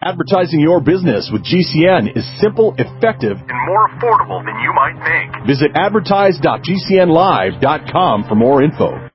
Advertising your business with GCN is simple, effective, and more affordable than you might think. Visit advertise.gcnlive.com for more info.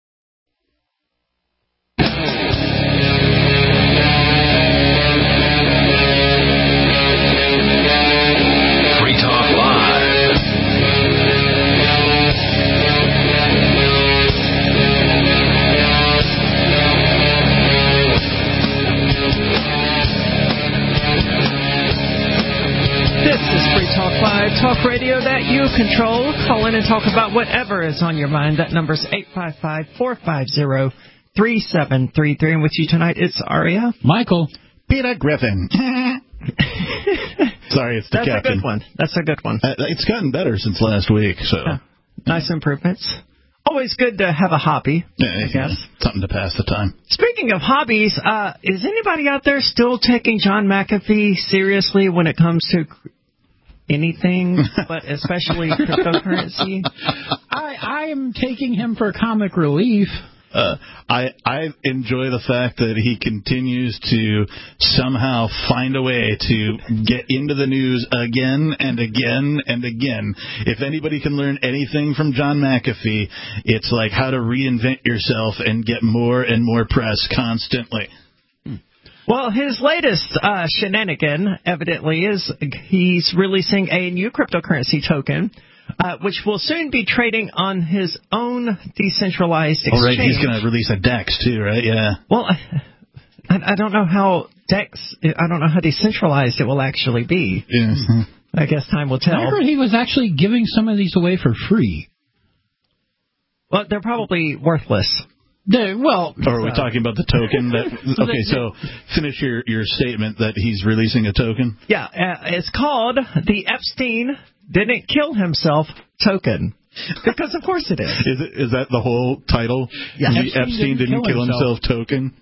Talk radio that you control. Call in and talk about whatever is on your mind. That number's 855-450-3733. And with you tonight, it's Aria. Michael. Peter Griffin. Sorry, it's the That's captain. A good one. That's a good one. It's gotten better since last week, so. Nice improvements. Always good to have a hobby, I guess. Something to pass the time. Speaking of hobbies, is anybody out there still taking John McAfee seriously when it comes to anything, but especially cryptocurrency? I am taking him for comic relief. I enjoy the fact that he continues to somehow find a way to get into the news again and again and again. If anybody can learn anything from John McAfee, it's like how to reinvent yourself and get more and more press constantly. Well, his latest shenanigan, evidently, is he's releasing a new cryptocurrency token, which will soon be trading on his own decentralized exchange. Oh, right, he's going to release a DEX, too, right? Yeah. Well, I don't know how I don't know how decentralized it will actually be. Yeah. I guess time will tell. I heard he was actually giving some of these away for free. Well, they're probably worthless. Well, or are we talking about the token? Okay, so finish your statement that he's releasing a token. Yeah, it's called the Epstein Didn't Kill Himself token. Because of course it is. Is that the whole title? Yeah. The Epstein didn't kill himself token?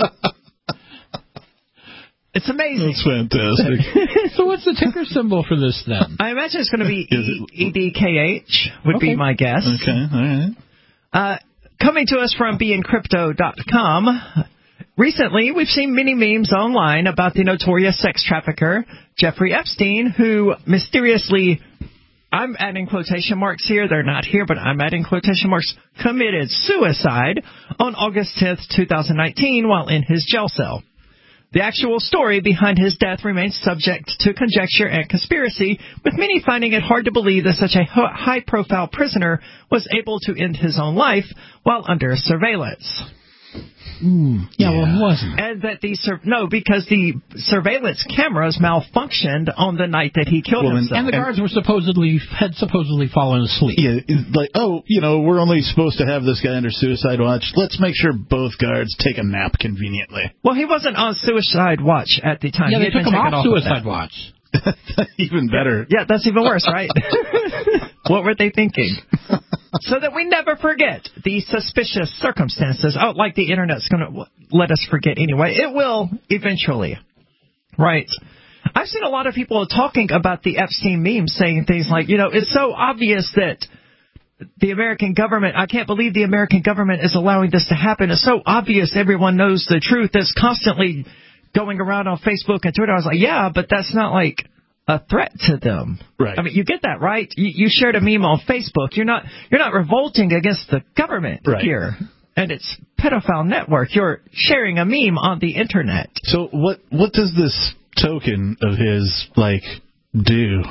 It's amazing. That's fantastic. So what's the ticker symbol for this then? I imagine it's going to be EDKH would be my guess. Okay, all right. Coming to us from beinccrypto.com, recently we've seen many memes online about the notorious sex trafficker Jeffrey Epstein, who mysteriously, I'm adding quotation marks here, they're not here, but I'm adding quotation marks, committed suicide on August 10th, 2019 while in his jail cell. The actual story behind his death remains subject to conjecture and conspiracy, with many finding it hard to believe that such a high-profile prisoner was able to end his own life while under surveillance. Well, it wasn't. And that because the surveillance cameras malfunctioned on the night that he killed himself. And the guards had supposedly fallen asleep. Yeah, like, we're only supposed to have this guy under suicide watch. Let's make sure both guards take a nap conveniently. Well, he wasn't on suicide watch at the time. Yeah, they took him off suicide watch. Even better. Yeah, that's even worse, right? What were they thinking? So that we never forget the suspicious circumstances. Oh, like the Internet's going to let us forget anyway. It will eventually. Right. I've seen a lot of people talking about the Epstein meme, saying things like, it's so obvious that the American government, I can't believe the American government is allowing this to happen. It's so obvious everyone knows the truth. That's constantly going around on Facebook and Twitter. I was like, yeah, but that's not like a threat to them. Right. I mean, you get that, right? You shared a meme on Facebook. You're not revolting against the government here. And it's pedophile network. You're sharing a meme on the Internet. So what does this token of his, do?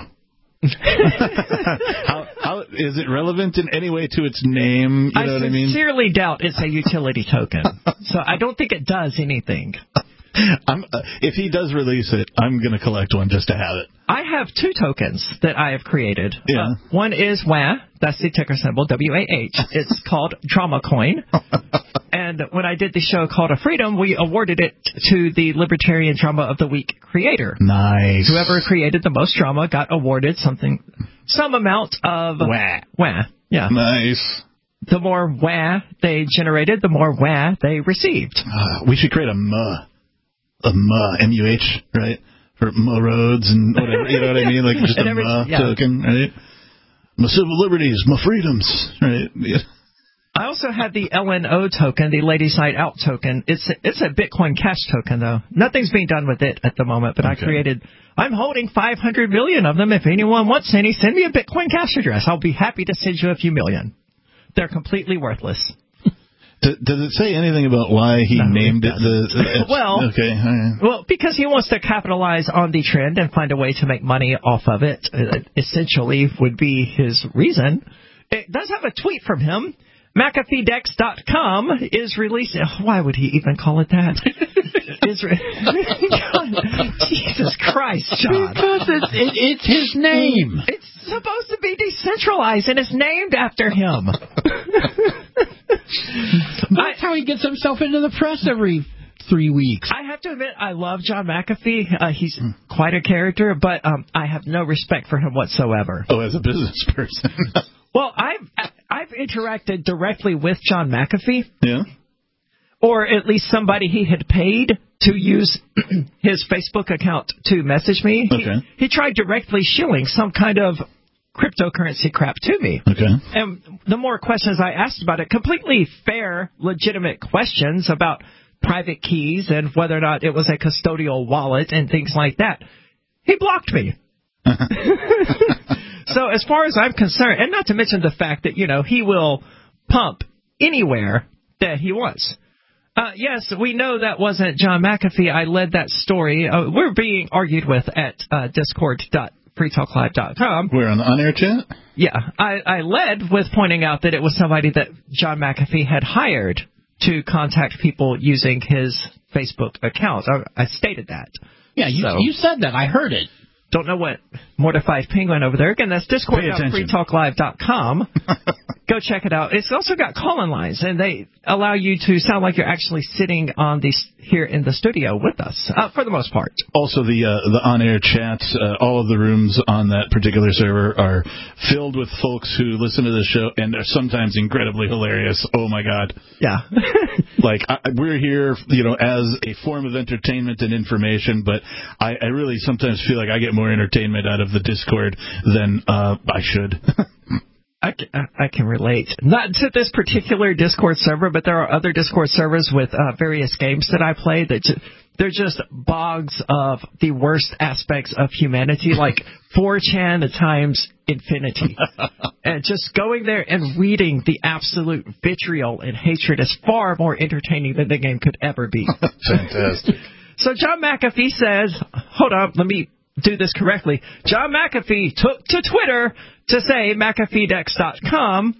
How is it relevant in any way to its name? You know what I mean? I sincerely doubt it's a utility token. So I don't think it does anything. If he does release it, I'm going to collect one just to have it. I have two tokens that I have created. Yeah. One is WAH. That's the ticker symbol, WAH. It's called Drama Coin. And when I did the show Call to Freedom, we awarded it to the Libertarian Drama of the Week creator. Nice. Whoever created the most drama got awarded some amount of WAH. WAH. Yeah. Nice. The more WAH they generated, the more WAH they received. We should create a MUH, M-U-H, right? For MUH roads and whatever, you know what I mean? Like just a MUH token, right? My civil liberties, my freedoms, right? Yeah. I also have the LNO token, the Ladies Night Out token. It's a Bitcoin Cash token, though. Nothing's being done with it at the moment, but I'm holding 500 million of them. If anyone wants any, send me a Bitcoin Cash address. I'll be happy to send you a few million. They're completely worthless. Does it say anything about why he named it the... Well, okay, all right. Well, because he wants to capitalize on the trend and find a way to make money off of it, essentially would be his reason. It does have a tweet from him. McAfeeDex.com is releasing... Why would he even call it that? Jesus Christ, John. Because it's his name. It's supposed to be decentralized, and it's named after him. That's how he gets himself into the press every 3 weeks. I have to admit, I love John McAfee. He's quite a character, but I have no respect for him whatsoever. Oh, as a business person. Well, I've interacted directly with John McAfee. Yeah. Or at least somebody he had paid to use his Facebook account to message me. Okay. He tried directly shilling some kind of cryptocurrency crap to me. Okay. And the more questions I asked about it, completely fair, legitimate questions about private keys and whether or not it was a custodial wallet and things like that, he blocked me. So as far as I'm concerned, and not to mention the fact that, he will pump anywhere that he wants. Yes, we know that wasn't John McAfee. I led that story. We're being argued with at discord.freetalklive.com. We're on the on-air chat? Yeah. I led with pointing out that it was somebody that John McAfee had hired to contact people using his Facebook account. I stated that. Yeah, you said that. I heard it. Don't know what Mortified Penguin over there. Again, that's discord.freetalklive.com. Go check it out. It's also got call-in lines, and they allow you to sound like you're actually sitting on here in the studio with us, for the most part. Also, the on-air chats, all of the rooms on that particular server are filled with folks who listen to the show and are sometimes incredibly hilarious. Oh, my God. Yeah. We're here, as a form of entertainment and information, but I really sometimes feel like I get more entertainment out of the Discord than I should. I can relate. Not to this particular Discord server, but there are other Discord servers with various games that I play that they're just bogs of the worst aspects of humanity, like 4chan times infinity. And just going there and reading the absolute vitriol and hatred is far more entertaining than the game could ever be. Fantastic. So John McAfee says, hold on, let me do this correctly. John McAfee took to Twitter to say McAfeeDex.com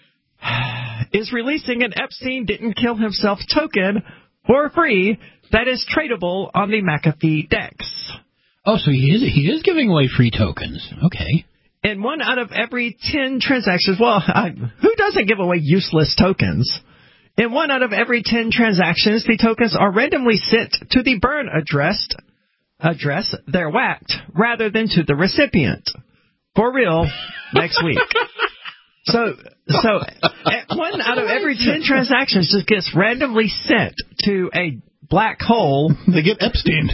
is releasing an Epstein didn't kill himself token for free that is tradable on the McAfee Dex. Oh, so he is giving away free tokens. Okay. In 1 out of every 10 transactions, who doesn't give away useless tokens? In 1 out of every 10 transactions, the tokens are randomly sent to the burn address they're whacked rather than to the recipient. For real, next week. So 1 out of every 10 transactions just gets randomly sent to a black hole. They get Epstein.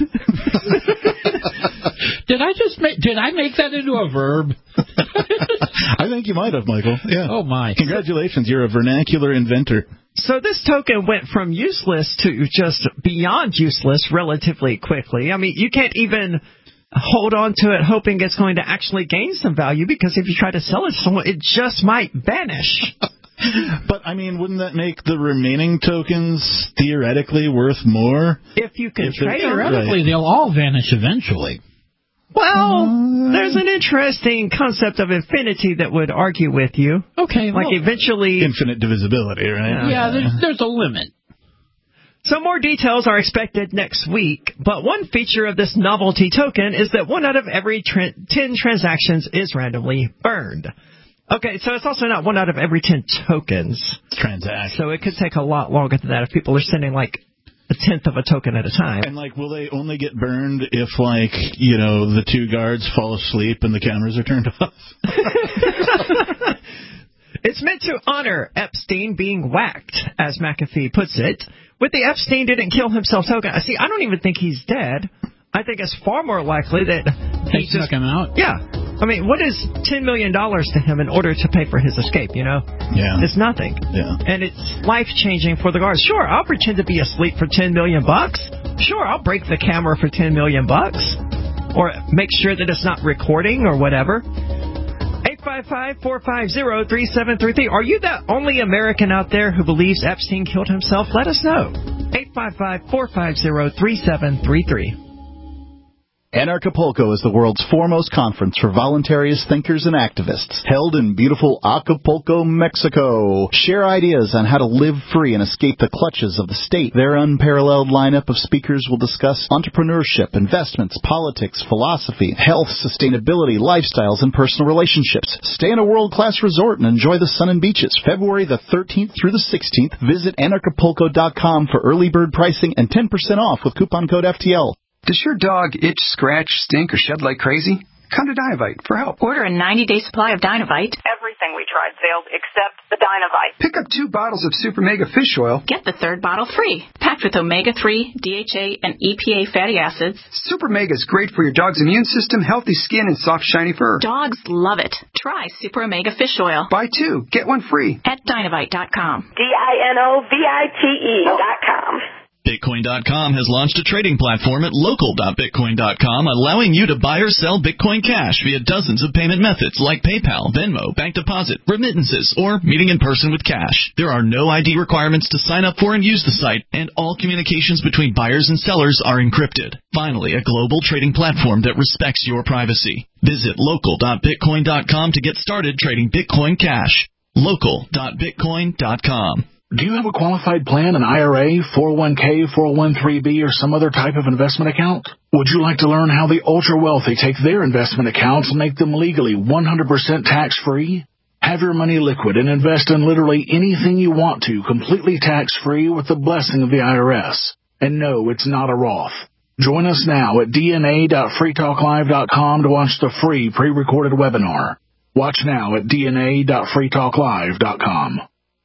Did I make that into a verb? I think you might have, Michael. Yeah. Oh, my. Congratulations. You're a vernacular inventor. So this token went from useless to just beyond useless relatively quickly. I mean, you can't even hold on to it hoping it's going to actually gain some value, because if you try to sell it to someone, it just might vanish. But, wouldn't that make the remaining tokens theoretically worth more? If you can trade them. Theoretically, they'll all vanish eventually. Well, there's an interesting concept of infinity that would argue with you. Okay. Like eventually... Infinite divisibility, right? Yeah, there's a limit. Some more details are expected next week, but one feature of this novelty token is that 1 out of every 10 transactions is randomly burned. Okay, so it's also not 1 out of every 10 tokens. Transactions. So it could take a lot longer than that if people are sending like a tenth of a token at a time. And will they only get burned if the 2 guards fall asleep and the cameras are turned off? It's meant to honor Epstein being whacked, as McAfee puts it. With the Epstein didn't kill himself token, see, I don't even think he's dead. I think it's far more likely that he snuck him out? Yeah. I mean, what is $10 million to him in order to pay for his escape, you know? Yeah. It's nothing. Yeah. And it's life-changing for the guards. Sure, I'll pretend to be asleep for $10 million. Sure, I'll break the camera for $10 million. Or make sure that it's not recording or whatever. 855-450-3733. Are you the only American out there who believes Epstein killed himself? Let us know. 855-450-3733. Anarchapulco is the world's foremost conference for voluntarist thinkers and activists, held in beautiful Acapulco, Mexico. Share ideas on how to live free and escape the clutches of the state. Their unparalleled lineup of speakers will discuss entrepreneurship, investments, politics, philosophy, health, sustainability, lifestyles, and personal relationships. Stay in a world-class resort and enjoy the sun and beaches. February the 13th through the 16th. Visit Anarchapulco.com for early bird pricing and 10% off with coupon code FTL. Does your dog itch, scratch, stink, or shed like crazy? Come to Dinovite for help. Order a 90-day supply of Dinovite. Everything we tried failed except the Dinovite. Pick up 2 bottles of Super Mega Fish Oil. Get the 3rd bottle free. Packed with omega-3, DHA, and EPA fatty acids. Super Mega is great for your dog's immune system, healthy skin, and soft, shiny fur. Dogs love it. Try Super Omega Fish Oil. Buy 2, get 1 free. At Dinovite.com. DINOVITE.com. Bitcoin.com has launched a trading platform at local.bitcoin.com, allowing you to buy or sell Bitcoin Cash via dozens of payment methods like PayPal, Venmo, bank deposit, remittances, or meeting in person with cash. There are no ID requirements to sign up for and use the site, and all communications between buyers and sellers are encrypted. Finally, a global trading platform that respects your privacy. Visit local.bitcoin.com to get started trading Bitcoin Cash. Local.bitcoin.com. Do you have a qualified plan, an IRA, 401k, 401(b), or some other type of investment account? Would you like to learn how the ultra-wealthy take their investment accounts and make them legally 100% tax-free? Have your money liquid and invest in literally anything you want to, completely tax-free with the blessing of the IRS. And no, it's not a Roth. Join us now at dna.freetalklive.com to watch the free pre-recorded webinar. Watch now at dna.freetalklive.com.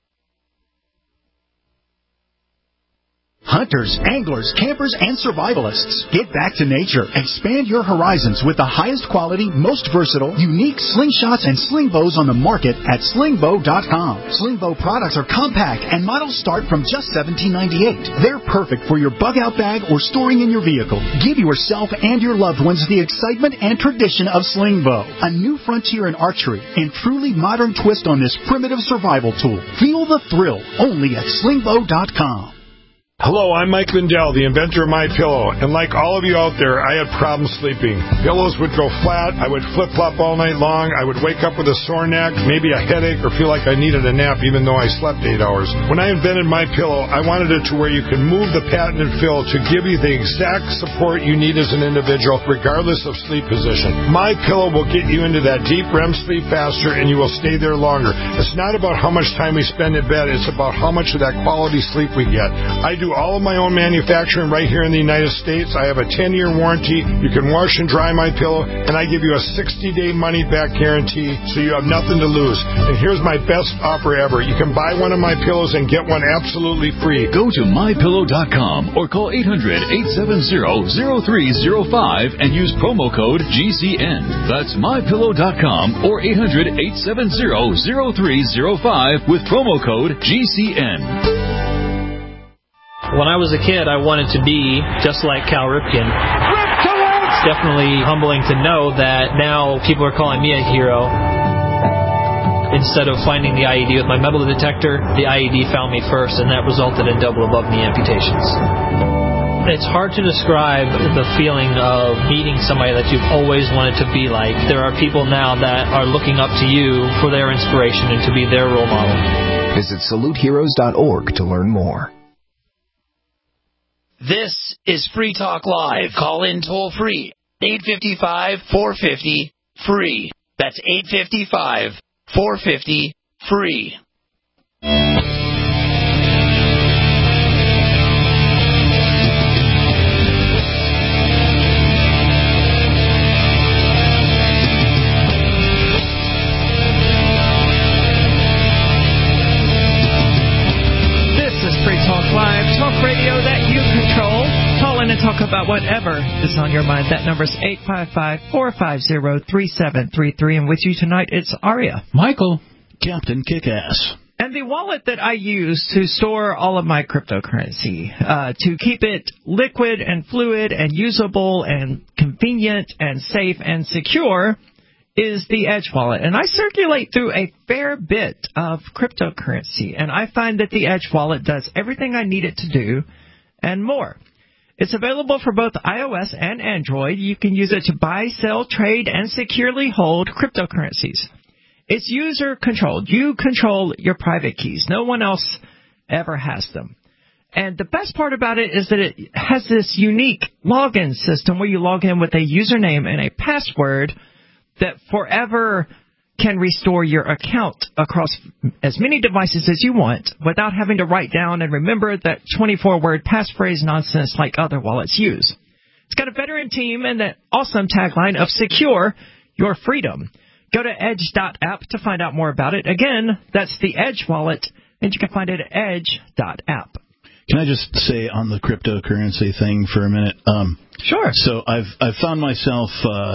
Hunters, anglers, campers, and survivalists, get back to nature. Expand your horizons with the highest quality, most versatile, unique slingshots and sling bows on the market at slingbow.com. Slingbow products are compact and models start from just $17.98. They're perfect for your bug-out bag or storing in your vehicle. Give yourself and your loved ones the excitement and tradition of Slingbow, a new frontier in archery and truly modern twist on this primitive survival tool. Feel the thrill only at slingbow.com. Hello, I'm Mike Lindell, the inventor of MyPillow, and like all of you out there, I had problems sleeping. Pillows would go flat, I would flip-flop all night long, I would wake up with a sore neck, maybe a headache, or feel like I needed a nap even though I slept 8 hours. When I invented MyPillow, I wanted it to where you can move the patented fill to give you the exact support you need as an individual, regardless of sleep position. MyPillow will get you into that deep REM sleep faster, and you will stay there longer. It's not about how much time we spend in bed, it's about how much of that quality sleep we get. I do all of my own manufacturing right here in the United States. I have a 10-year warranty. You can wash and dry my pillow, and I give you a 60-day money-back guarantee, so you have nothing to lose. And here's my best offer ever. You can buy one of my pillows and get one absolutely free. Go to MyPillow.com or call 800-870-0305 and use promo code GCN. That's MyPillow.com or 800-870-0305 with promo code GCN. When I was a kid, I wanted to be just like Cal Ripken. It's definitely humbling to know that now people are calling me a hero. Instead of finding the IED with my metal detector, the IED found me first, and that resulted in double above-knee amputations. It's hard to describe the feeling of meeting somebody that you've always wanted to be like. There are people now that are looking up to you for their inspiration and to be their role model. Visit saluteheroes.org to learn more. This is Free Talk Live. Call in toll free. 855-450-FREE. That's 855-450-FREE. This is Free Talk Live, talk radio that you control. Call in and talk about whatever that's on your mind. That number's 855-450-3733. And with you tonight, it's Aria. Michael. Captain Kickass. And the wallet that I use to store all of my cryptocurrency, to keep it liquid and fluid and usable and convenient and safe and secure, is the Edge wallet. And I circulate through a fair bit of cryptocurrency, and I find that the Edge wallet does everything I need it to do and more. It's available for both iOS and Android. You can use it to buy, sell, trade, and securely hold cryptocurrencies. It's user-controlled. You control your private keys. No one else ever has them. And the best part about it is that it has this unique login system where you log in with a username and a password that forever can restore your account across as many devices as you want without having to write down and remember that 24-word passphrase nonsense like other wallets use. It's got a veteran team and that awesome tagline of secure your freedom. Go to edge.app to find out more about it. Again, that's the Edge wallet, and you can find it at edge.app. Can I just say on the cryptocurrency thing for a minute? Sure. So I've found myself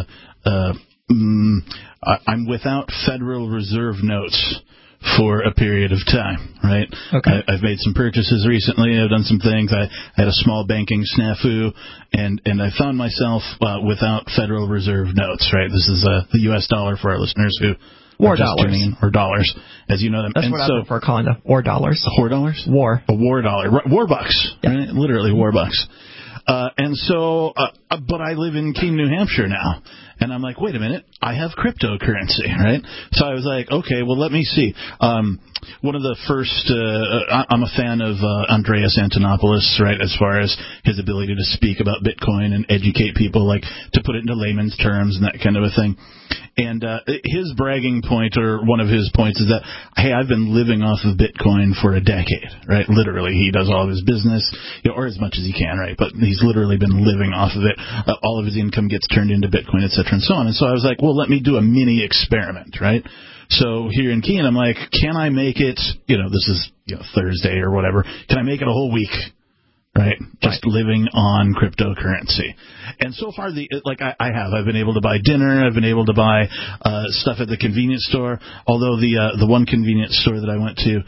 I'm without Federal Reserve notes for a period of time, right? Okay. I've made some purchases recently. I've done some things. I had a small banking snafu, and I found myself without Federal Reserve notes, right? This is the U.S. dollar for our listeners who War are just dollars. tuning in, or dollars, as you know them. That's and what so, I prefer calling them, war dollars. War dollars? War. A war dollar. War bucks, right? Literally war bucks. And so, but I live in Keene, New Hampshire now. And I'm like, wait a minute, I have cryptocurrency, right? So I was like, okay, well, let me see. One of the first, I'm a fan of Andreas Antonopoulos, right, as far as his ability to speak about Bitcoin and educate people, like to put it into layman's terms and that kind of a thing. And his bragging point, or one of his points, is that, hey, I've been living off of Bitcoin for a decade, right? Literally, he does all of his business, or as much as he can, right? But he's literally been living off of it. All of his income gets turned into Bitcoin, et cetera, and so on. And so I was like, well, let me do a mini experiment, right? So here in Keene, I'm like, can I make it, this is Thursday or whatever, can I make it a whole week? Right, just living on cryptocurrency, and so far, I've been able to buy dinner. I've been able to buy stuff at the convenience store. Although the one convenience store that I went to,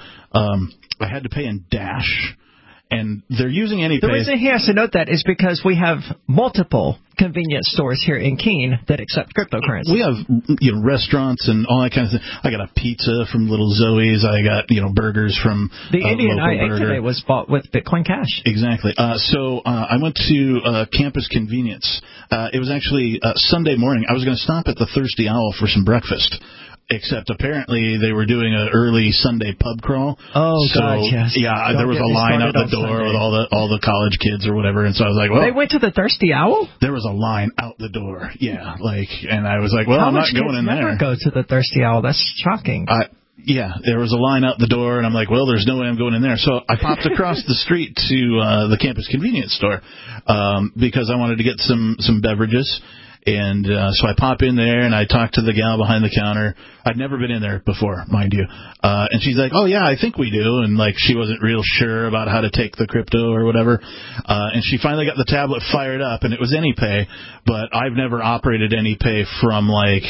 I had to pay in Dash, and they're using AnyPay. The reason he has to note that is because we have multiple convenience stores here in Keene that accept cryptocurrency. We have restaurants and all that kind of thing. I got a pizza from Little Zoe's. I got burgers from the Indian I ate burger. today was bought with Bitcoin Cash. Exactly. So I went to Campus Convenience. It was actually Sunday morning. I was going to stop at the Thirsty Owl for some breakfast. Except apparently they were doing an early Sunday pub crawl. Oh, God, yes. Yeah, there was a line out the door with all the college kids or whatever, and so I was like, well. They went to the Thirsty Owl? There was a line out the door, yeah, and I was like, well, I'm not going in there. Never go to the Thirsty Owl. That's shocking. Yeah, there was a line out the door, and I'm like, well, there's no way I'm going in there. So I popped across the street to the Campus Convenience Store because I wanted to get some beverages. And so I pop in there, and I talk to the gal behind the counter. I'd never been in there before, mind you. And she's like, oh, yeah, I think we do. And, she wasn't real sure about how to take the crypto or whatever. And she finally got the tablet fired up, and it was AnyPay. But I've never operated AnyPay from,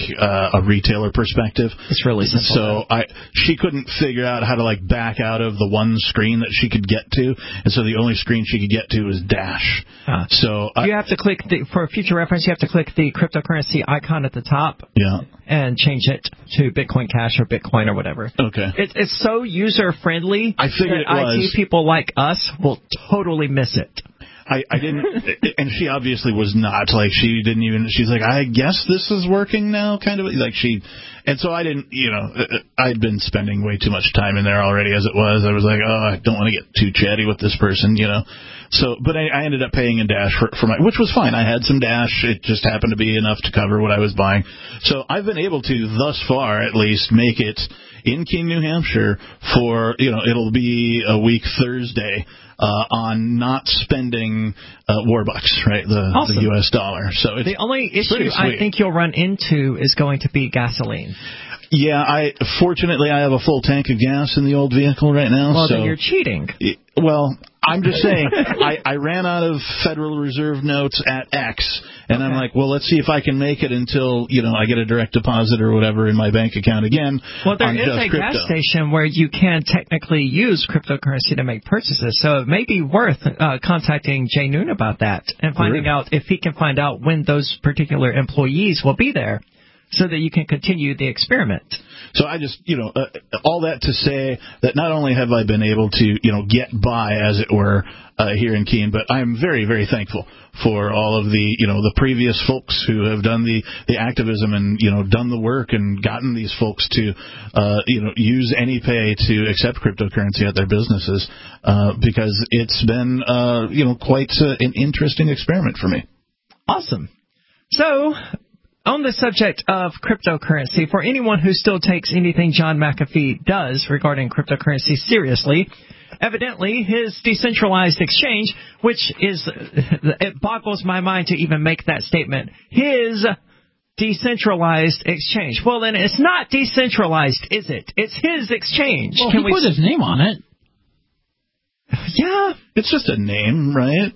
a retailer perspective. It's really simple. So she couldn't figure out how to, back out of the one screen that she could get to. And so the only screen she could get to was Dash. So you have to click, for future reference, you have to click the cryptocurrency icon at the top and change it to Bitcoin Cash or Bitcoin or whatever. Okay. It's so user-friendly I figured that it was. IT people like us will totally miss it. I didn't, and she obviously was not. She didn't even, she's like, I guess this is working now, kind of. And so I didn't, I'd been spending way too much time in there already as it was. I was like, oh, I don't want to get too chatty with this person, So, but I ended up paying in Dash for my, which was fine. I had some Dash. It just happened to be enough to cover what I was buying. So I've been able to, thus far at least, make it in Keene, New Hampshire for, it'll be a week Thursday. On not spending Warbucks, right? The U.S. dollar. So it's the only issue I think you'll run into is going to be gasoline. Yeah, fortunately I have a full tank of gas in the old vehicle right now. Well, then you're cheating. Well, I'm just saying, I ran out of Federal Reserve notes at X, And I'm like, well, let's see if I can make it until, I get a direct deposit or whatever in my bank account again. Well, there is a gas station where you can technically use cryptocurrency to make purchases, so it may be worth contacting Jay Noon about that and finding out if he can find out when those particular employees will be there so that you can continue the experiment. So I just, all that to say that not only have I been able to, get by, as it were, here in Keene, but I'm very, very thankful for all of the previous folks who have done the activism and, done the work and gotten these folks to, use AnyPay to accept cryptocurrency at their businesses, because it's been, quite an interesting experiment for me. Awesome. So, on the subject of cryptocurrency, for anyone who still takes anything John McAfee does regarding cryptocurrency seriously, evidently his decentralized exchange, which is, it boggles my mind to even make that statement, his decentralized exchange. Well, then it's not decentralized, is it? It's his exchange. Well, he put his name on it. Yeah. It's just a name, right?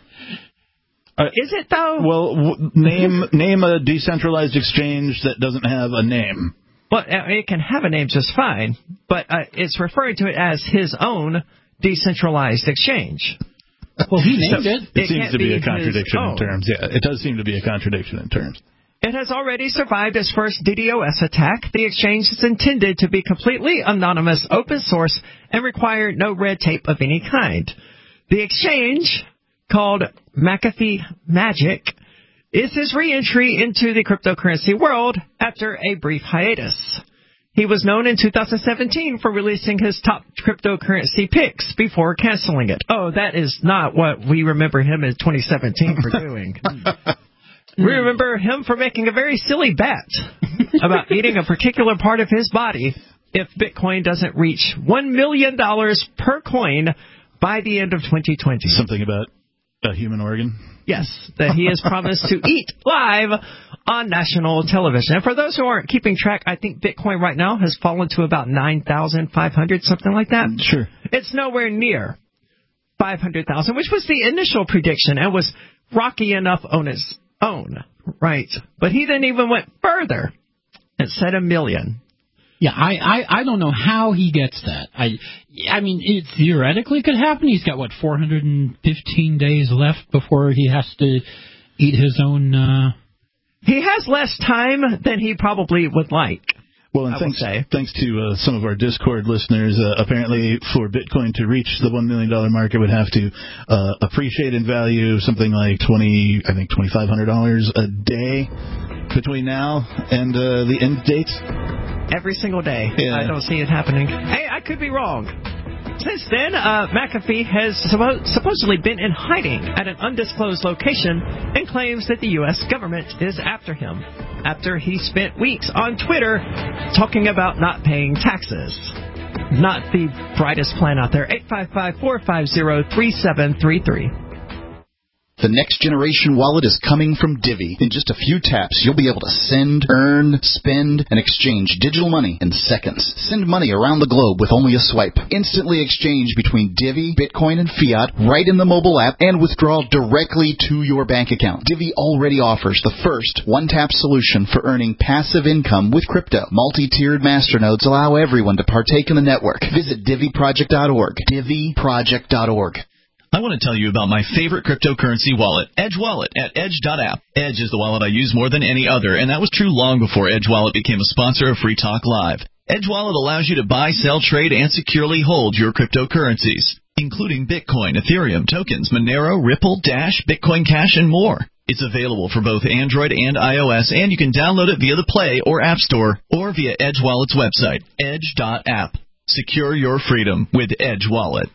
Is it, though? Well, name a decentralized exchange that doesn't have a name. Well, it can have a name just fine, but it's referring to it as his own decentralized exchange. Well, he named it. It seems to be a contradiction in terms. Yeah, it does seem to be a contradiction in terms. It has already survived its first DDoS attack. The exchange is intended to be completely anonymous, open source, and require no red tape of any kind. The exchange, called McAfee Magic, is his re-entry into the cryptocurrency world after a brief hiatus. He was known in 2017 for releasing his top cryptocurrency picks before canceling it. Oh, that is not what we remember him in 2017 for doing. We remember him for making a very silly bet about eating a particular part of his body if Bitcoin doesn't reach $1 million per coin by the end of 2020. Something about a human organ? Yes, that he has promised to eat live on national television. And for those who aren't keeping track, I think Bitcoin right now has fallen to about 9,500, something like that. Sure. It's nowhere near 500,000, which was the initial prediction and was rocky enough on its own, right? But he then even went further and said 1 million. Yeah, I don't know how he gets that. I mean, it theoretically could happen. He's got, 415 days left before he has to eat his own... He has less time than he probably would like. Well, and thanks to some of our Discord listeners, apparently for Bitcoin to reach the $1 million mark, it would have to appreciate in value something like $2,500 a day between now and the end date. Every single day. Yeah. I don't see it happening. Hey, I could be wrong. Since then, McAfee has supposedly been in hiding at an undisclosed location and claims that the U.S. government is after him after he spent weeks on Twitter talking about not paying taxes. Not the brightest plan out there. 855-450-3733. The next generation wallet is coming from Divvy. In just a few taps, you'll be able to send, earn, spend, and exchange digital money in seconds. Send money around the globe with only a swipe. Instantly exchange between Divvy, Bitcoin, and fiat right in the mobile app and withdraw directly to your bank account. Divvy already offers the first one-tap solution for earning passive income with crypto. Multi-tiered masternodes allow everyone to partake in the network. Visit DivvyProject.org. DivvyProject.org. I want to tell you about my favorite cryptocurrency wallet, Edge Wallet, at Edge.app. Edge is the wallet I use more than any other, and that was true long before Edge Wallet became a sponsor of Free Talk Live. Edge Wallet allows you to buy, sell, trade, and securely hold your cryptocurrencies, including Bitcoin, Ethereum, tokens, Monero, Ripple, Dash, Bitcoin Cash, and more. It's available for both Android and iOS, and you can download it via the Play or App Store or via Edge Wallet's website, Edge.app. Secure your freedom with Edge Wallet.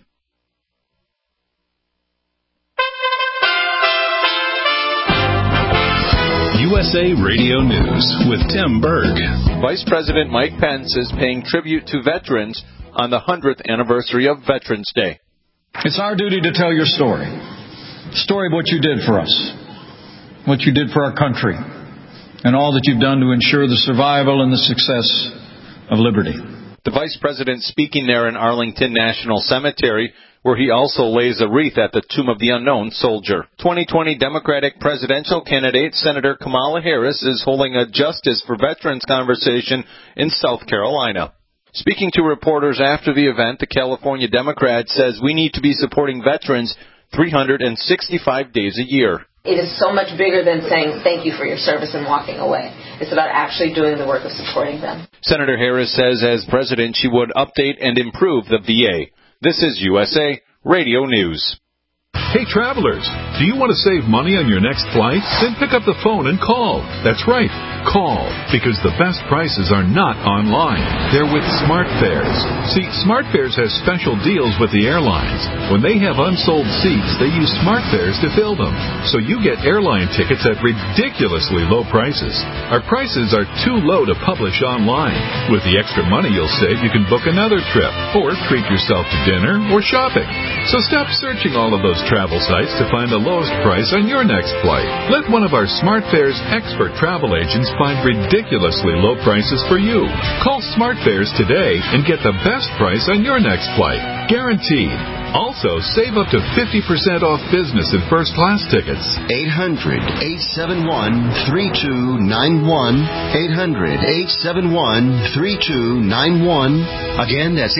USA Radio News with Tim Berg. Vice President Mike Pence is paying tribute to veterans on the 100th anniversary of Veterans Day. It's our duty to tell your story. The story of what you did for us, what you did for our country, and all that you've done to ensure the survival and the success of liberty. The vice president speaking there in Arlington National Cemetery, where he also lays a wreath at the tomb of the unknown soldier. 2020 Democratic presidential candidate Senator Kamala Harris is holding a Justice for Veterans conversation in South Carolina. Speaking to reporters after the event, the California Democrat says we need to be supporting veterans 365 days a year. It is so much bigger than saying thank you for your service and walking away. It's about actually doing the work of supporting them. Senator Harris says as president she would update and improve the VA. This is USA Radio News. Hey, travelers, do you want to save money on your next flight? Then pick up the phone and call. That's right, call, because the best prices are not online. They're with SmartFares. See, SmartFares has special deals with the airlines. When they have unsold seats, they use SmartFares to fill them. So you get airline tickets at ridiculously low prices. Our prices are too low to publish online. With the extra money you'll save, you can book another trip, or treat yourself to dinner or shopping. So stop searching all of those travel sites to find the lowest price on your next flight. Let one of our SmartFares expert travel agents find ridiculously low prices for you. Call SmartFares today and get the best price on your next flight. Guaranteed. Also, save up to 50% off business and first-class tickets. 800-871-3291. 800-871-3291. Again, that's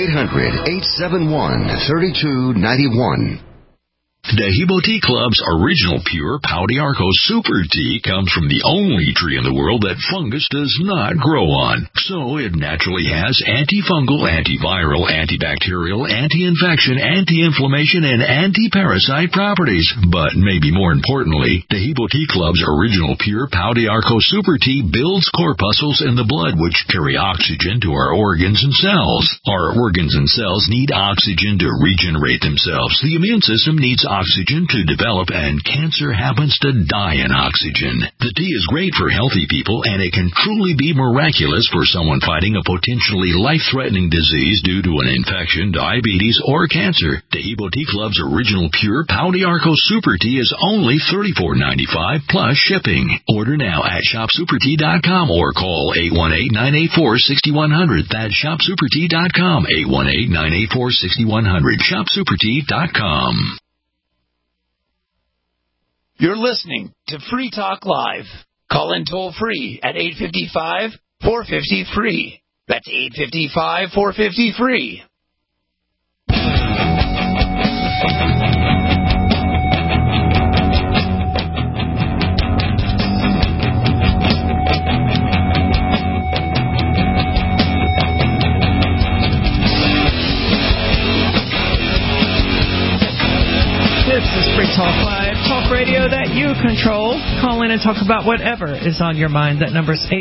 800-871-3291. Dehibo Tea Club's original pure Pau d'Arco Super Tea comes from the only tree in the world that fungus does not grow on. So it naturally has antifungal, antiviral, antibacterial, anti-infection, anti-inflammation, and anti-parasite properties. But maybe more importantly, Dehibo Tea Club's original pure Pau d'Arco Super Tea builds corpuscles in the blood which carry oxygen to our organs and cells. Our organs and cells need oxygen to regenerate themselves. The immune system needs oxygen to develop, and cancer happens to die in oxygen. The tea is great for healthy people, and it can truly be miraculous for someone fighting a potentially life-threatening disease due to an infection, diabetes, or cancer. Dehibo Tea Club's original pure Pau d'Arco Super Tea is only $34.95 plus shipping. Order now at shopsupertea.com or call 818-984-6100. That's shopsupertea.com, 818-984-6100, shopsupertea.com. You're listening to Free Talk Live. Call in toll free at 855-450-FREE. That's 855-450-FREE. This is Free Talk Live, talk radio that you control. Call in and talk about whatever is on your mind. That number is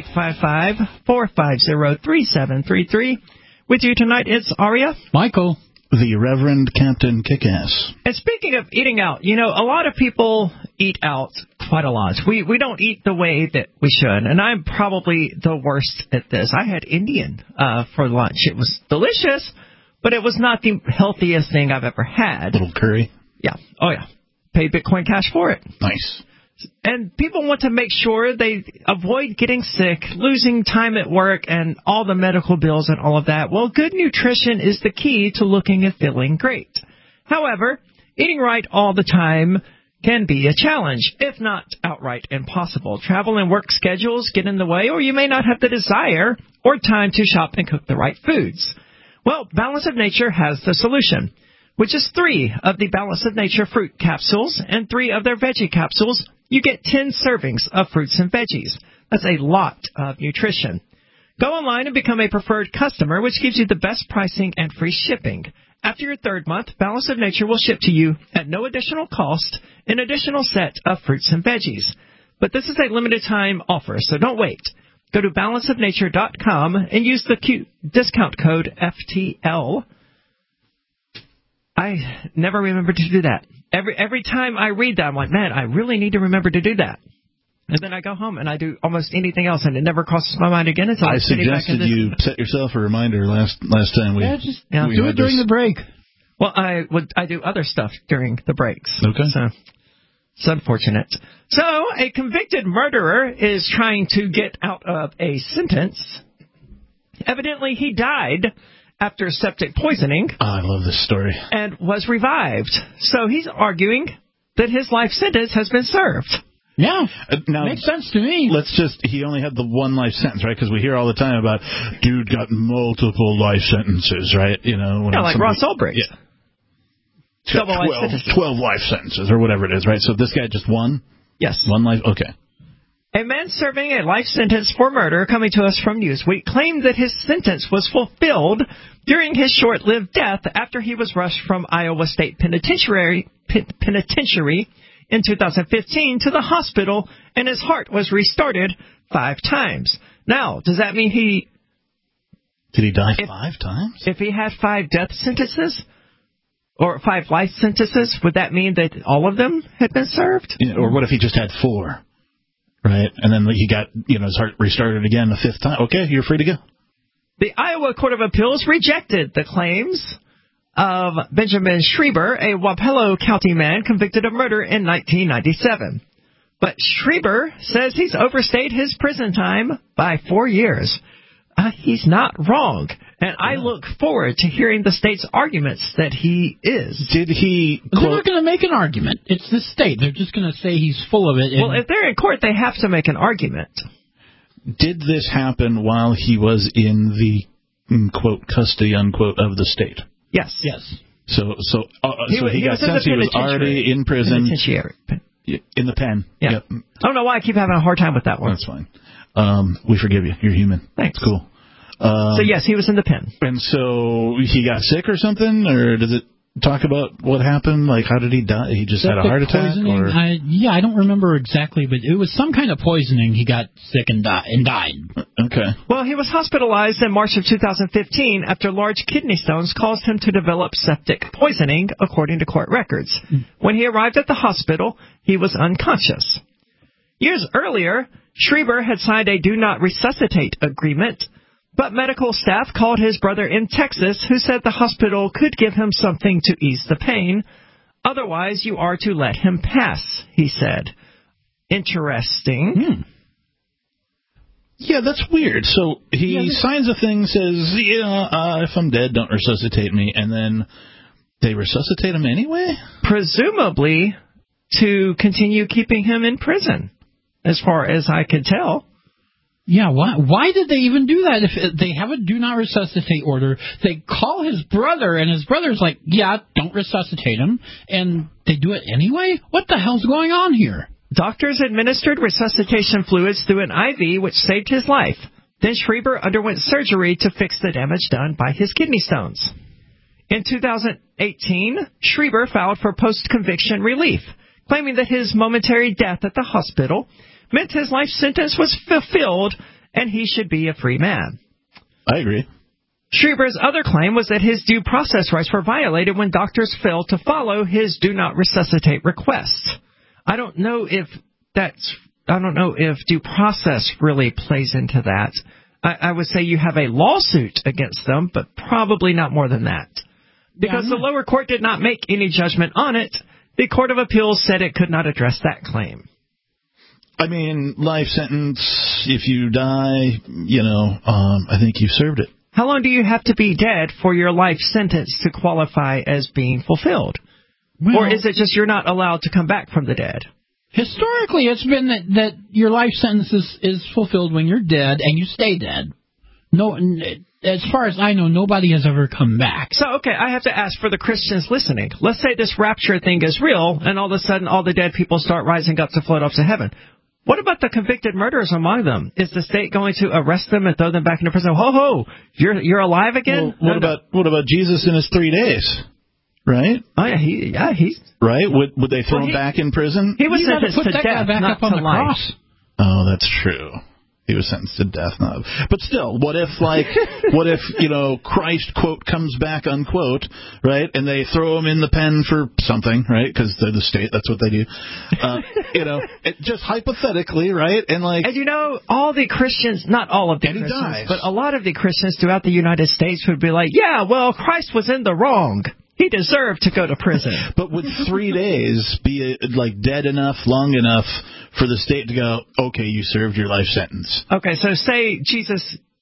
855-450-3733. With you tonight, it's Aria. Michael. The Reverend Captain Kickass. And speaking of eating out, you know, a lot of people eat out quite a lot. We don't eat the way that we should, and I'm probably the worst at this. I had Indian for lunch. It was delicious, but it was not the healthiest thing I've ever had. Little curry? Yeah. Oh, yeah. Paid Bitcoin Cash for it. Nice. And people want to make sure they avoid getting sick, losing time at work, and all the medical bills and all of that. Well, good nutrition is the key to looking and feeling great. However, eating right all the time can be a challenge, if not outright impossible. Travel and work schedules get in the way, or you may not have the desire or time to shop and cook the right foods. Well, Balance of Nature has the solution, which is 3 of the Balance of Nature fruit capsules and 3 of their veggie capsules. You get 10 servings of fruits and veggies. That's a lot of nutrition. Go online and become a preferred customer, which gives you the best pricing and free shipping. After your 3rd month, Balance of Nature will ship to you at no additional cost an additional set of fruits and veggies. But this is a limited time offer, so don't wait. Go to balanceofnature.com and use the discount code FTL. I never remember to do that. Every time I read that, I'm like, man, I really need to remember to do that. And then I go home and I do almost anything else, and it never crosses my mind again until I I'm sitting back in suggested you set yourself a reminder last time we do it during the break. Well, I do other stuff during the breaks. Okay. So it's unfortunate. So a convicted murderer is trying to get out of a sentence. Evidently, he died after septic poisoning. Oh, I love this story. And was revived. So he's arguing that his life sentence has been served. Yeah, now, makes sense to me. He only had the one life sentence, right? Because we hear all the time about, dude got multiple life sentences, right? You know, like Ross Ulbricht. Yeah. 12 life sentences or whatever it is, right? So this guy just one? Yes. One life? Okay. A man serving a life sentence for murder, coming to us from Newsweek, claimed that his sentence was fulfilled during his short-lived death after he was rushed from Iowa State Penitentiary in 2015 to the hospital, and his heart was restarted 5 times. Now, does that mean Did he die 5 times? If he had 5 death sentences or 5 life sentences, would that mean that all of them had been served? Yeah, or what if he just had 4? Right, and then he got, his heart restarted again the 5th time. Okay, you're free to go. The Iowa Court of Appeals rejected the claims of Benjamin Schreiber, a Wapello County man convicted of murder in 1997. But Schreiber says he's overstayed his prison time by 4 years. He's not wrong, and I look forward to hearing the state's arguments that he is. They're not going to make an argument. It's the state. They're just going to say he's full of it. Well, if they're in court, they have to make an argument. Did this happen while he was in the, quote, custody, unquote, of the state? Yes. So he got sentenced. He was already in prison. Penitentiary. In the pen. Yeah. Yep. I don't know why I keep having a hard time with that one. That's fine. We forgive you. You're human. Thanks. It's cool. So, yes, he was in the pen. And so he got sick or something? Or does it talk about what happened? Like, how did he die? He just had a heart attack? Or? I don't remember exactly, but it was some kind of poisoning. He got sick and died. Okay. Well, he was hospitalized in March of 2015 after large kidney stones caused him to develop septic poisoning, according to court records. When he arrived at the hospital, he was unconscious. Years earlier, Schreiber had signed a do not resuscitate agreement, but medical staff called his brother in Texas, who said the hospital could give him something to ease the pain. Otherwise, you are to let him pass, he said. Interesting. Yeah, that's weird. So he signs a thing, says, if I'm dead, don't resuscitate me, and then they resuscitate him anyway? Presumably to continue keeping him in prison, as far as I could tell. Yeah, why did they even do that? If they have a do not resuscitate order, they call his brother, and his brother's like, yeah, don't resuscitate him, and they do it anyway? What the hell's going on here? Doctors administered resuscitation fluids through an IV, which saved his life. Then Schreiber underwent surgery to fix the damage done by his kidney stones. In 2018, Schreiber filed for post-conviction relief, claiming that his momentary death at the hospital meant his life sentence was fulfilled and he should be a free man. I agree. Schreiber's other claim was that his due process rights were violated when doctors failed to follow his do not resuscitate request. I don't know if due process really plays into that. I would say you have a lawsuit against them, but probably not more than that. Because the lower court did not make any judgment on it, the Court of Appeals said it could not address that claim. I mean, life sentence, if you die, I think you've served it. How long do you have to be dead for your life sentence to qualify as being fulfilled? Well, or is it just you're not allowed to come back from the dead? Historically, it's been that your life sentence is fulfilled when you're dead and you stay dead. No, as far as I know, nobody has ever come back. So, okay, I have to ask for the Christians listening. Let's say this rapture thing is real, and all of a sudden all the dead people start rising up to float off to heaven. What about the convicted murderers among them? Is the state going to arrest them and throw them back into prison? Ho, ho, you're alive again? Well, what about Jesus in his 3 days? Right? Oh, yeah, he's... Right? Would they throw him back in prison? He was sentenced to death, not to life. Oh, that's true. He was sentenced to death. But still, what if Christ, quote, comes back, unquote, right? And they throw him in the pen for something, right? Because they're the state. That's what they do. Just hypothetically, right? And all the Christians, not all of the Christians, but a lot of the Christians throughout the United States would be like, yeah, well, Christ was in the wrong. He deserved to go to prison. But would 3 days be dead enough, long enough for the state to go, okay, you served your life sentence? Okay, so say Jesus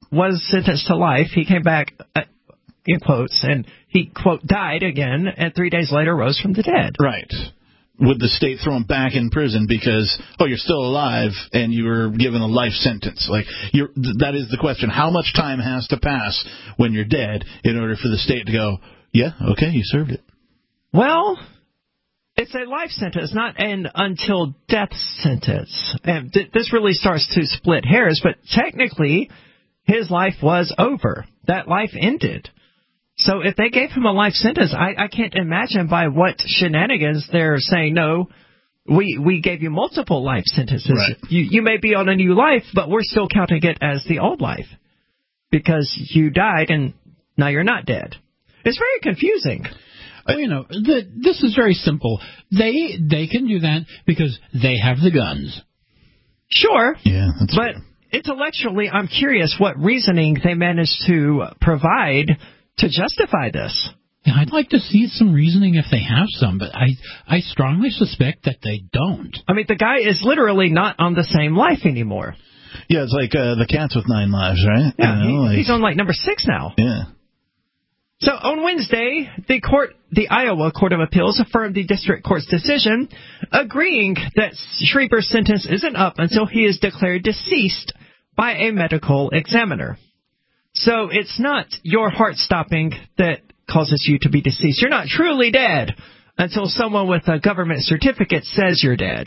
was sentenced to life. He came back, in quotes, and he, quote, died again, and 3 days later rose from the dead. Right. Would the state throw him back in prison because, you're still alive and you were given a life sentence? That is the question. How much time has to pass when you're dead in order for the state to go, yeah, okay, you served it? Well, it's a life sentence, not an until death sentence. And this really starts to split hairs, but technically his life was over. That life ended. So if they gave him a life sentence, I can't imagine by what shenanigans they're saying, no, we gave you multiple life sentences. Right. You may be on a new life, but we're still counting it as the old life because you died and now you're not dead. It's very confusing. This is very simple. They can do that because they have the guns. Sure. Yeah, that's but true. Intellectually, I'm curious what reasoning they managed to provide to justify this. Yeah, I'd like to see some reasoning if they have some, but I strongly suspect that they don't. I mean, the guy is literally not on the same life anymore. Yeah, it's like the cats with 9 lives, right? Yeah, he's on number 6 now. Yeah. So on Wednesday, the Iowa Court of Appeals affirmed the district court's decision, agreeing that Schreiber's sentence isn't up until he is declared deceased by a medical examiner. So it's not your heart stopping that causes you to be deceased. You're not truly dead until someone with a government certificate says you're dead.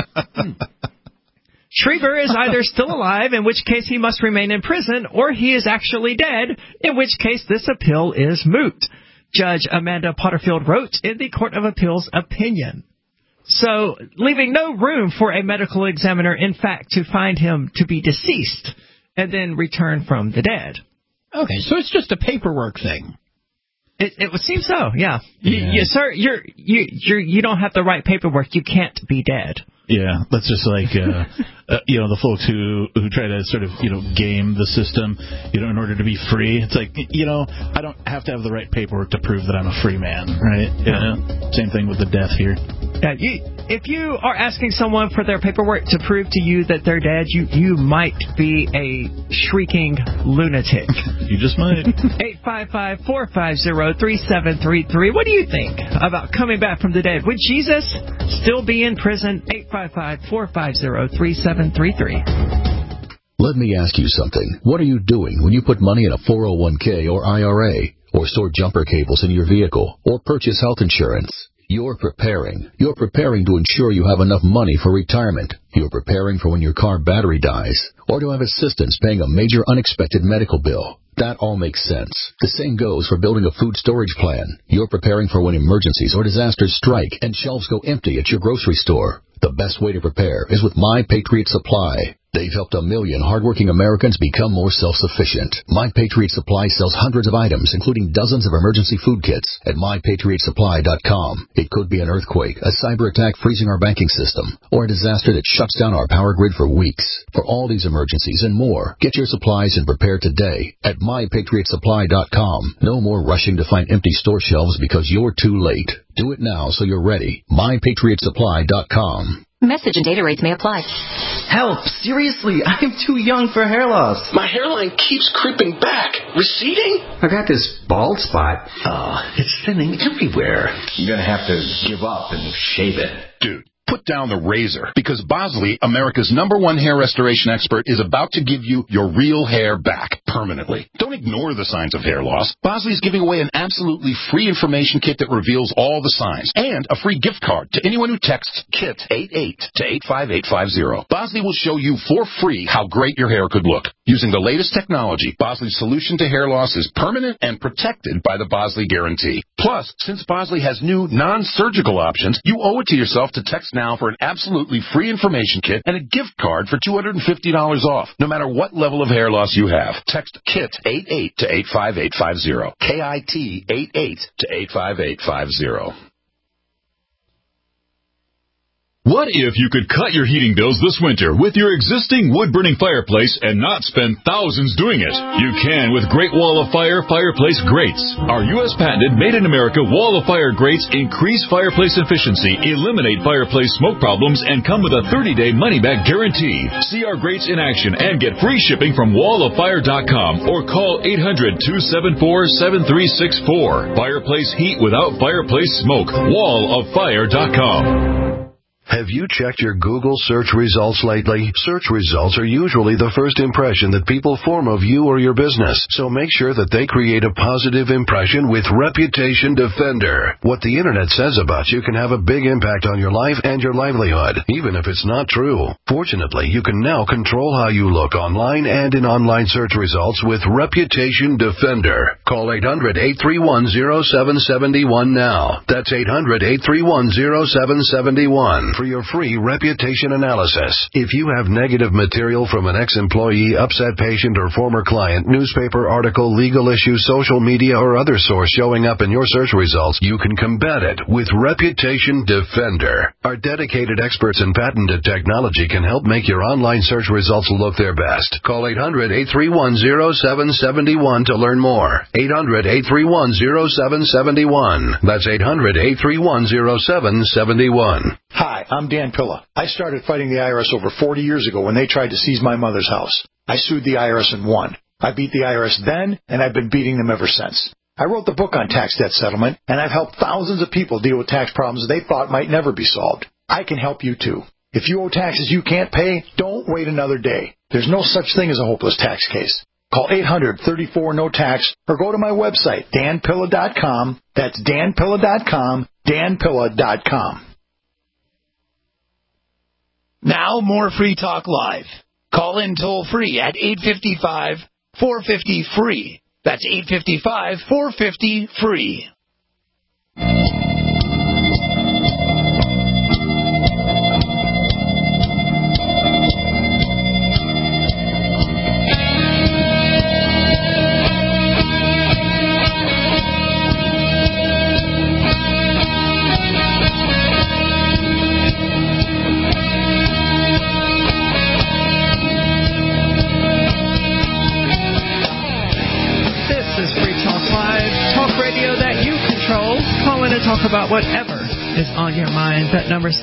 Schreiber is either still alive, in which case he must remain in prison, or he is actually dead, in which case this appeal is moot, Judge Amanda Potterfield wrote in the Court of Appeals opinion. So, leaving no room for a medical examiner, in fact, to find him to be deceased and then return from the dead. Okay, so it's just a paperwork thing. It would seem so, yeah. Sir, you don't have the right paperwork. You can't be dead. Yeah, that's just like the folks who try to sort of game the system, in order to be free. It's like I don't have to have the right paperwork to prove that I'm a free man, right? Same thing with the death here. Yeah, if you are asking someone for their paperwork to prove to you that they're dead, you might be a shrieking lunatic. You just might. 855-450-3733. What do you think about coming back from the dead? Would Jesus still be in prison? 855-450-3733. Let me ask you something. What are you doing when you put money in a 401k or IRA, or store jumper cables in your vehicle, or purchase health insurance? You're preparing. You're preparing to ensure you have enough money for retirement. You're preparing for when your car battery dies, or to have assistance paying a major unexpected medical bill. That all makes sense. The same goes for building a food storage plan. You're preparing for when emergencies or disasters strike and shelves go empty at your grocery store. The best way to prepare is with My Patriot Supply. They've helped 1 million hardworking Americans become more self-sufficient. My Patriot Supply sells hundreds of items, including dozens of emergency food kits at MyPatriotSupply.com. It could be an earthquake, a cyber attack freezing our banking system, or a disaster that shuts down our power grid for weeks. For all these emergencies and more, get your supplies and prepare today at MyPatriotSupply.com. No more rushing to find empty store shelves because you're too late. Do it now so you're ready. MyPatriotSupply.com. Message and data rates may apply. Help! Seriously, I'm too young for hair loss. My hairline keeps creeping back. Receding? I got this bald spot. Oh, it's thinning everywhere. You're gonna have to give up and shave it. Dude, put down the razor, because Bosley, America's #1 hair restoration expert, is about to give you your real hair back permanently. Don't ignore the signs of hair loss. Bosley is giving away an absolutely free information kit that reveals all the signs, and a free gift card to anyone who texts KIT 88 to 85850. Bosley will show you for free how great your hair could look. Using the latest technology, Bosley's solution to hair loss is permanent and protected by the Bosley Guarantee. Plus, since Bosley has new non-surgical options, you owe it to yourself to text now for an absolutely free information kit and a gift card for $250 off, no matter what level of hair loss you have. Text KIT 88 to 85850. KIT 88 to 85850. What if you could cut your heating bills this winter with your existing wood-burning fireplace and not spend thousands doing it? You can with Great Wall of Fire fireplace grates. Our U.S. patented made-in-America Wall of Fire grates increase fireplace efficiency, eliminate fireplace smoke problems, and come with a 30-day money-back guarantee. See our grates in action and get free shipping from walloffire.com or call 800-274-7364. Fireplace heat without fireplace smoke. walloffire.com. Have you checked your Google search results lately? Search results are usually the first impression that people form of you or your business, so make sure that they create a positive impression with Reputation Defender. What the internet says about you can have a big impact on your life and your livelihood, even if it's not true. Fortunately, you can now control how you look online and in online search results with Reputation Defender. Call 800-831-0771 now. That's 800-831-0771. For your free reputation analysis. If you have negative material from an ex-employee, upset patient, or former client, newspaper article, legal issue, social media, or other source showing up in your search results, you can combat it with Reputation Defender. Our dedicated experts in patented technology can help make your online search results look their best. Call 800-831-0771 to learn more. 800-831-0771. That's 800-831-0771. Hi, I'm Dan Pilla. I started fighting the IRS over 40 years ago when they tried to seize my mother's house. I sued the IRS and won. I beat the IRS then, and I've been beating them ever since. I wrote the book on tax debt settlement, and I've helped thousands of people deal with tax problems they thought might never be solved. I can help you too. If you owe taxes you can't pay, don't wait another day. There's no such thing as a hopeless tax case. Call 800-34-NO-TAX or go to my website, danpilla.com. That's danpilla.com, danpilla.com. Now more Free Talk Live. Call in toll-free at 855-450-FREE. That's 855-450-FREE. Talk about whatever is on your mind. That number's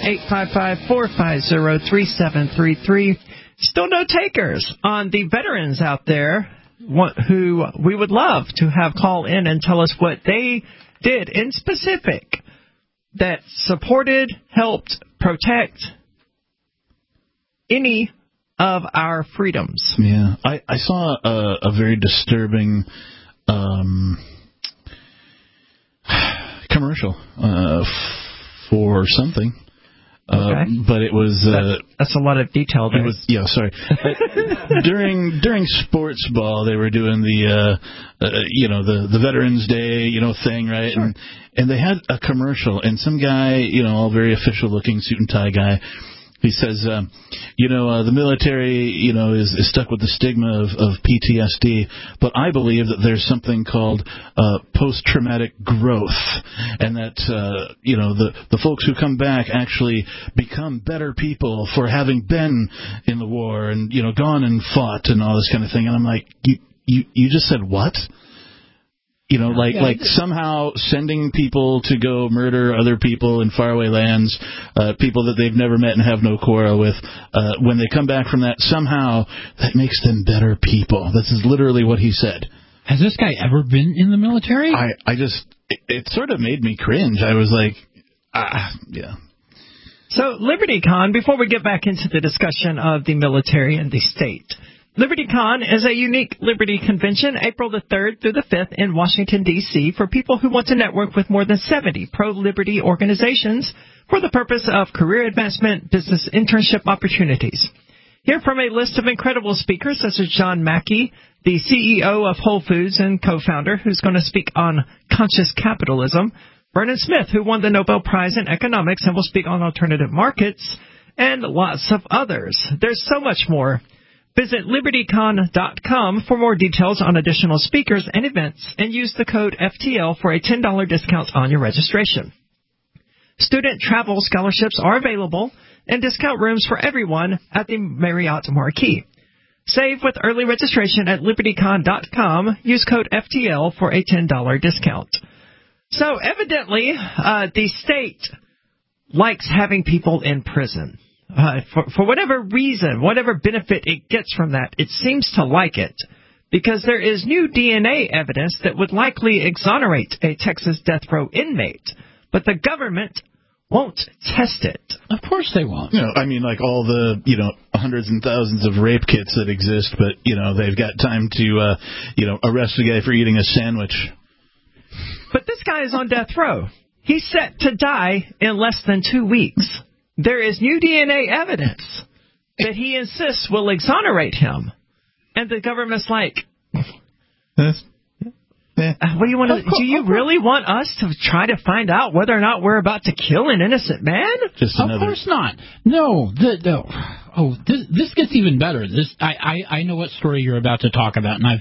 855-450-3733. Still no takers on the veterans out there who we would love to have call in and tell us what they did in specific that supported, helped, protect any of our freedoms. Yeah, I saw a very disturbing commercial for something. Okay. But it was that's a lot of detail there. Sorry. during sports ball, they were doing the Veterans Day thing, right? Sure. And they had a commercial, and some guy, all very official looking suit and tie guy. He says, the military, is stuck with the stigma of PTSD, but I believe that there's something called post-traumatic growth, and that, the folks who come back actually become better people for having been in the war and, gone and fought and all this kind of thing. And I'm like, you just said what? Like somehow sending people to go murder other people in faraway lands, people that they've never met and have no quarrel with, when they come back from that, somehow that makes them better people. This is literally what he said. Has this guy ever been in the military? It sort of made me cringe. I was like, yeah. So, LibertyCon, before we get back into the discussion of the military and the state, LibertyCon is a unique Liberty convention, April the 3rd through the 5th in Washington, D.C., for people who want to network with more than 70 pro-liberty organizations for the purpose of career advancement, business internship opportunities. Hear from a list of incredible speakers such as John Mackey, the CEO of Whole Foods and co-founder, who's going to speak on conscious capitalism, Vernon Smith, who won the Nobel Prize in Economics and will speak on alternative markets, and lots of others. There's so much more. Visit LibertyCon.com for more details on additional speakers and events, and use the code FTL for a $10 discount on your registration. Student travel scholarships are available and discount rooms for everyone at the Marriott Marquis. Save with early registration at LibertyCon.com. Use code FTL for a $10 discount. So evidently, the state likes having people in prison. For whatever reason, whatever benefit it gets from that, it seems to like it. Because there is new DNA evidence that would likely exonerate a Texas death row inmate. But the government won't test it. Of course they won't. I mean, like all the, hundreds and thousands of rape kits that exist, but, they've got time to, arrest a guy for eating a sandwich. But this guy is on death row. He's set to die in less than 2 weeks. There is new DNA evidence that he insists will exonerate him. And the government's like, what do you want to? Do you really want us to try to find out whether or not we're about to kill an innocent man? Of course not. No. This gets even better. I know what story you're about to talk about, and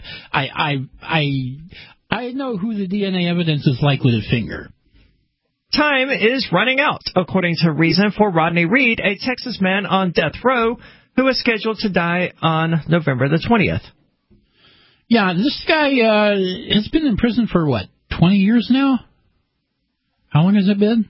I know who the DNA evidence is likely to finger. Time is running out, according to Reason, for Rodney Reed, a Texas man on death row who is scheduled to die on November the 20th. Yeah, this guy has been in prison for, 20 years now? How long has it been?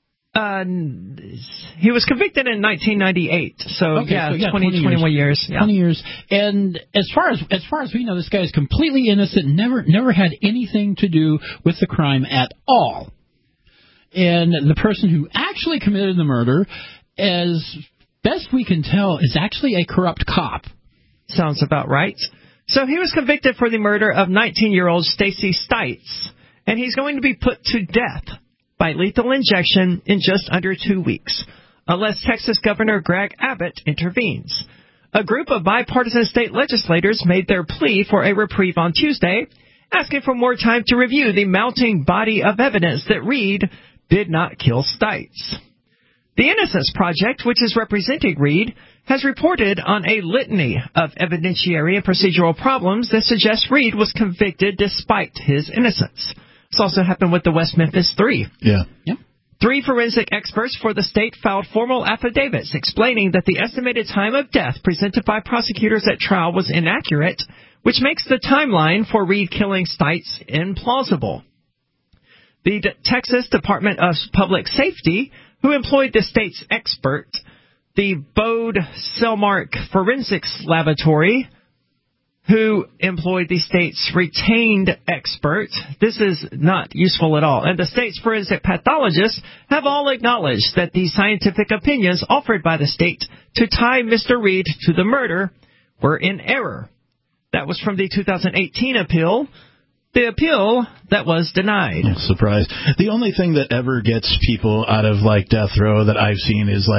He was convicted in 1998, so 21 years. Yeah. 20 years. And as far as we know, this guy is completely innocent, never had anything to do with the crime at all. And the person who actually committed the murder, as best we can tell, is actually a corrupt cop. Sounds about right. So he was convicted for the murder of 19-year-old Stacy Stites, and he's going to be put to death by lethal injection in just under 2 weeks, unless Texas Governor Greg Abbott intervenes. A group of bipartisan state legislators made their plea for a reprieve on Tuesday, asking for more time to review the mounting body of evidence that Reed did not kill Stites. The Innocence Project, which is representing Reed, has reported on a litany of evidentiary and procedural problems that suggest Reed was convicted despite his innocence. This also happened with the West Memphis Three. Yeah. 3 forensic experts for the state filed formal affidavits explaining that the estimated time of death presented by prosecutors at trial was inaccurate, which makes the timeline for Reed killing Stites implausible. The Texas Department of Public Safety, who employed the state's expert, the Bode Selmark Forensics Laboratory, who employed the state's retained expert. This is not useful at all. And the state's forensic pathologists have all acknowledged that the scientific opinions offered by the state to tie Mr. Reed to the murder were in error. That was from the 2018 appeal. The appeal that was denied. Surprise. The only thing that ever gets people out of death row that I've seen is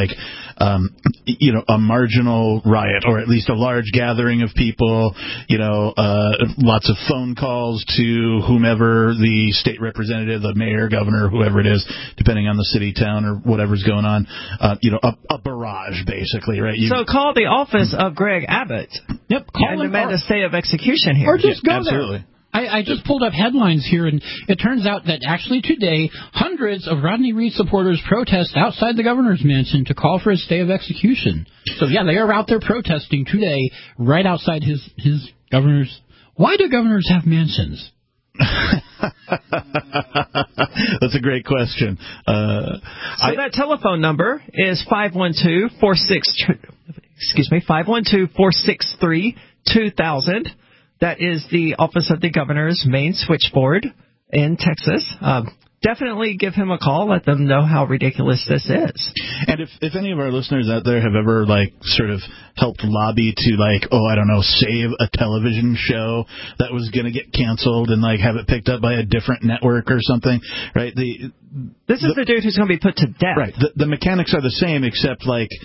a marginal riot, or at least a large gathering of people, lots of phone calls to whomever, the state representative, the mayor, governor, whoever it is, depending on the city, town, or whatever's going on, a barrage, basically, right? So call the office of Greg Abbott. Yep. And demand a stay of execution here. Or just go absolutely. there. I just pulled up headlines here, and it turns out that actually today, hundreds of Rodney Reed supporters protest outside the governor's mansion to call for a stay of execution. So, yeah, they are out there protesting today right outside his governor's. Why do governors have mansions? That's a great question. That telephone number is 512-463-2000. That is the office of the governor's main switchboard in Texas. Definitely give him a call. Let them know how ridiculous this is. And if any of our listeners out there have ever sort of helped lobby to save a television show that was going to get canceled and have it picked up by a different network or something, right? This is the dude who's going to be put to death. Right. The mechanics are the same, except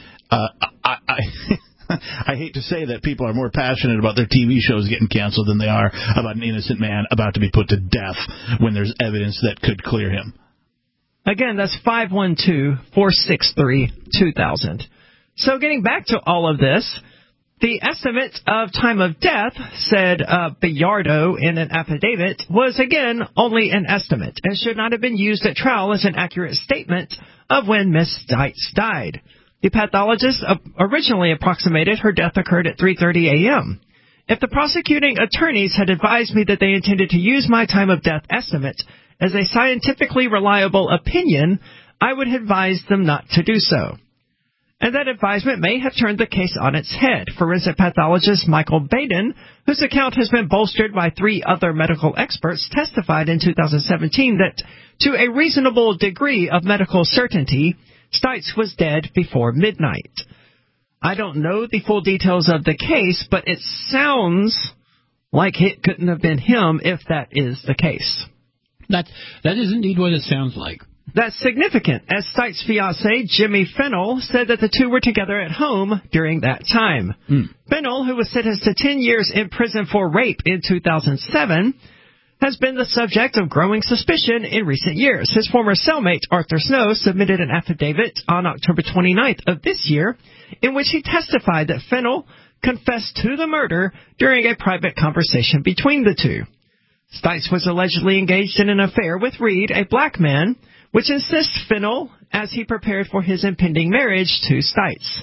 I hate to say that people are more passionate about their TV shows getting canceled than they are about an innocent man about to be put to death when there's evidence that could clear him. Again, that's 512-463-2000. So getting back to all of this, The estimate of time of death, said Bayardo in an affidavit, was again only an estimate and should not have been used at trial as an accurate statement of when Miss Stites died. The pathologist originally approximated her death occurred at 3:30 a.m. If the prosecuting attorneys had advised me that they intended to use my time of death estimate as a scientifically reliable opinion, I would have advised them not to do so. And that advisement may have turned the case on its head. Forensic pathologist Michael Baden, whose account has been bolstered by 3 other medical experts, testified in 2017 that, to a reasonable degree of medical certainty, Stites was dead before midnight. I don't know the full details of the case, but it sounds like it couldn't have been him if that is the case. That is indeed what it sounds like. That's significant, as Stites' fiancé, Jimmy Fennell, said that the two were together at home during that time. Fennell, who was sentenced to 10 years in prison for rape in 2007, has been the subject of growing suspicion in recent years. His former cellmate, Arthur Snow, submitted an affidavit on October 29th of this year in which he testified that Fennell confessed to the murder during a private conversation between the two. Stites was allegedly engaged in an affair with Reed, a black man, which assists Fennell as he prepared for his impending marriage to Stites.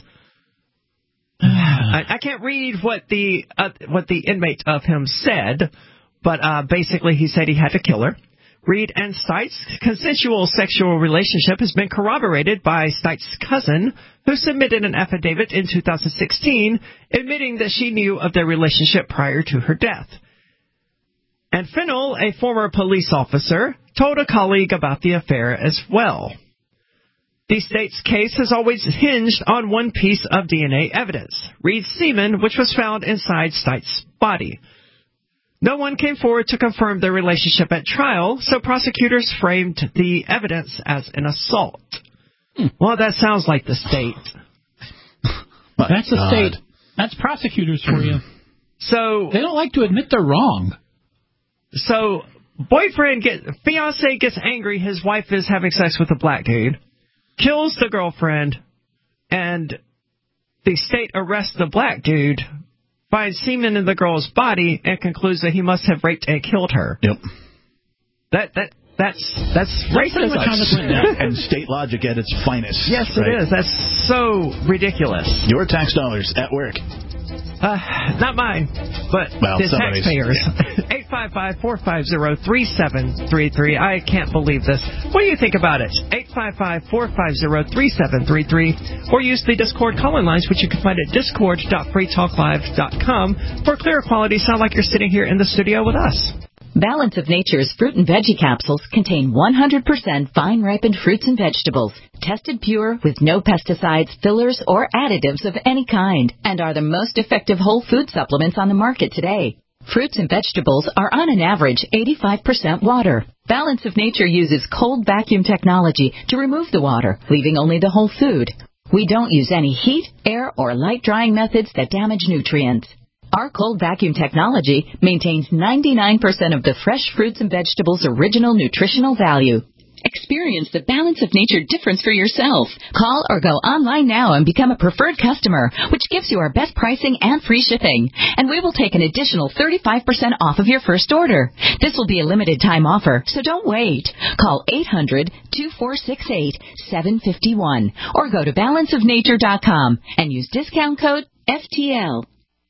I can't read what the inmate of him said, but basically he said he had to kill her. Reed and Stites' consensual sexual relationship has been corroborated by Stites' cousin, who submitted an affidavit in 2016 admitting that she knew of their relationship prior to her death. And Fennell, a former police officer, told a colleague about the affair as well. The state's case has always hinged on one piece of DNA evidence, Reed's semen, which was found inside Stites' body. No one came forward to confirm their relationship at trial, so prosecutors framed the evidence as an assault. Well, that sounds like the state. That's the state. That's prosecutors for you. So they don't like to admit they're wrong. So fiance gets angry his wife is having sex with a black dude, kills the girlfriend, and the state arrests the black dude, finds semen in the girl's body, and concludes that he must have raped and killed her. Yep. That's racism. And state logic at its finest. Yes, it is. That's so ridiculous. Your tax dollars at work. Not mine, but the taxpayers. 855-450-3733. I can't believe this. What do you think about it? 855-450-3733. Or use the Discord call-in lines, which you can find at discord.freetalklive.com for clear quality sound like you're sitting here in the studio with us. Balance of Nature's fruit and veggie capsules contain 100% fine-ripened fruits and vegetables, tested pure with no pesticides, fillers, or additives of any kind, and are the most effective whole food supplements on the market today. Fruits and vegetables are on an average 85% water. Balance of Nature uses cold vacuum technology to remove the water, leaving only the whole food. We don't use any heat, air, or light drying methods that damage nutrients. Our cold vacuum technology maintains 99% of the fresh fruits and vegetables' original nutritional value. Experience the Balance of Nature difference for yourself. Call or go online now and become a preferred customer, which gives you our best pricing and free shipping. And we will take an additional 35% off of your first order. This will be a limited time offer, so don't wait. Call 800-2468-751 or go to balanceofnature.com and use discount code FTL.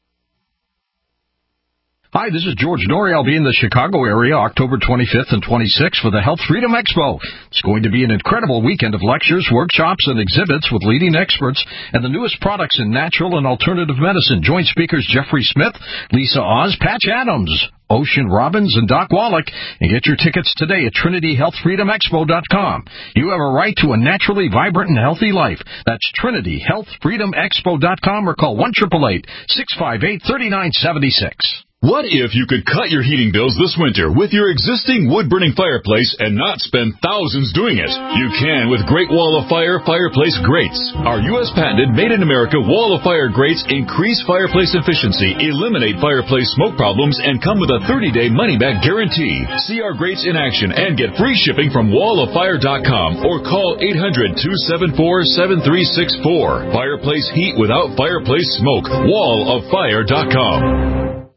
Hi, this is George Norrie. I'll be in the Chicago area October 25th and 26th for the Health Freedom Expo. It's going to be an incredible weekend of lectures, workshops, and exhibits with leading experts and the newest products in natural and alternative medicine. Join speakers Jeffrey Smith, Lisa Oz, Patch Adams, Ocean Robbins, and Doc Wallach, and get your tickets today at TrinityHealthFreedomExpo.com. You have a right to a naturally vibrant and healthy life. That's TrinityHealthFreedomExpo.com or call 1-888-658-3976. What if you could cut your heating bills this winter with your existing wood-burning fireplace and not spend thousands doing it? You can with Great Wall of Fire fireplace grates. Our U.S. patented made-in-America Wall of Fire grates increase fireplace efficiency, eliminate fireplace smoke problems, and come with a 30-day money-back guarantee. See our grates in action and get free shipping from walloffire.com or call 800-274-7364. Fireplace heat without fireplace smoke. walloffire.com.